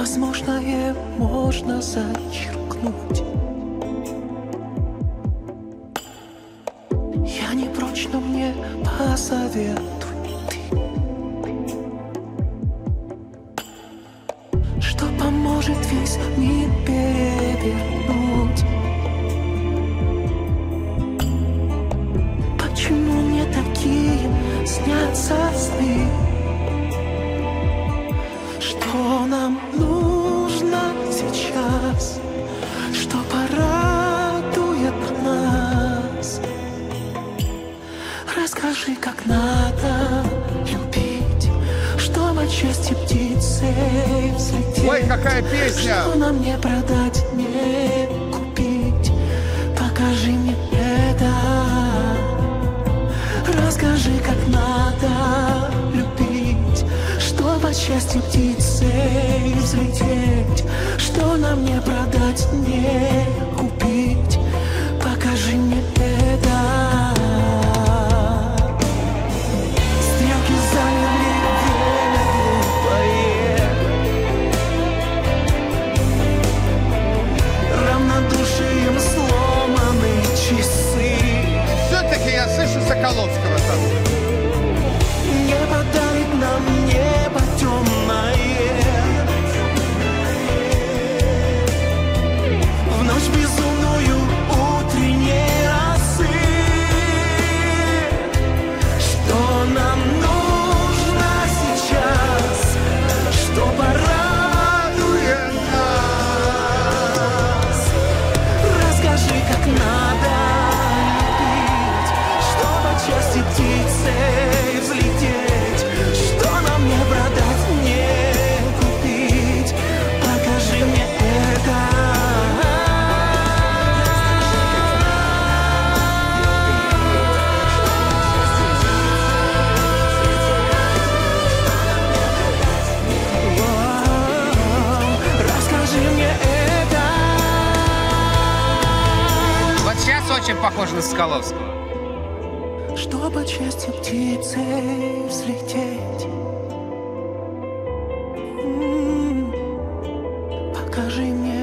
невозможное можно зачеркнуть. Я не прочь, но мне посоветуй ты, что поможет весь мир перевернуть. Почему мне такие снятся сны? Что нам нужно сейчас, что порадует нас? Расскажи, как надо любить, чтобы отчасти птицей взлететь. Ой, какая песня! Что нам не продать, не купить? Покажи мне это. Расскажи, как надо любить, чтобы от счастья птицей взлететь. Что нам не продать, не купить? Покажи мне это. Стрелки замерли, время глупое, равнодушием сломаны часы. Все-таки я слышу Соколовского там. Не подарит нам небо темное в ночь безумную утренней росы. Что нам нужно сейчас, что порадует нас? Расскажи, как надо любить, чтобы от счастья птицей взлететь. Что нам не продать, не купить? Покажи мне это. Расскажи мне это. Вот сейчас очень похож на Соколовского. Чтобы от счастья птицей взлететь. Покажи мне